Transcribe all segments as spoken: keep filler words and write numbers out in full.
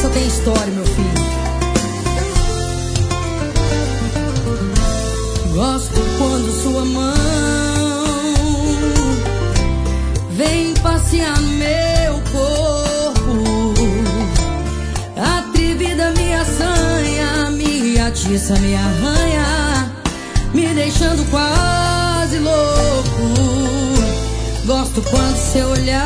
essa tem história, meu filho. Gosto quando sua mão vem passear no meu corpo. Atrevida me assanha, me atiça, me arranha, me deixando quase louco. Gosto quando seu olhar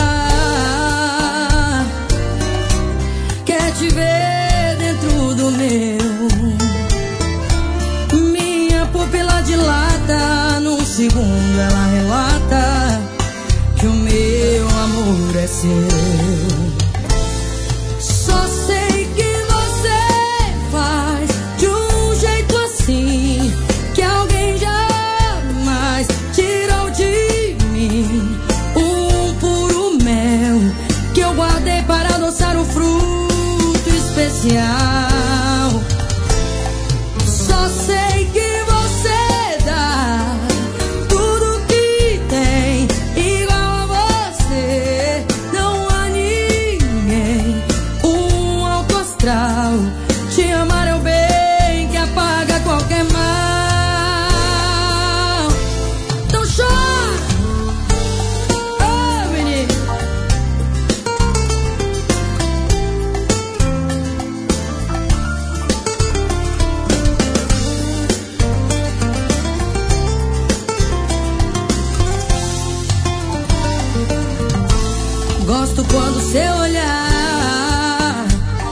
quer te ver dentro do meu. Minha pupila dilata, num segundo ela relata que o meu amor é seu. Só sei que você faz de um jeito assim que alguém jamais tirou de mim. Um puro mel que eu guardei para adoçar um fruto especial. Só sei que você dá tudo que tem igual a você. Não há ninguém, um alto astral. Te amar é o bem que apaga qualquer mal. Então chora, oh menino. Gosto quando seu olhar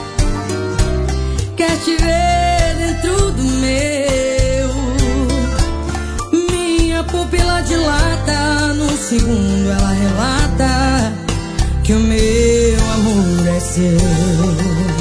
quer te ver dentro do meu. Minha pupila dilata, num segundo ela relata que o meu amor é seu.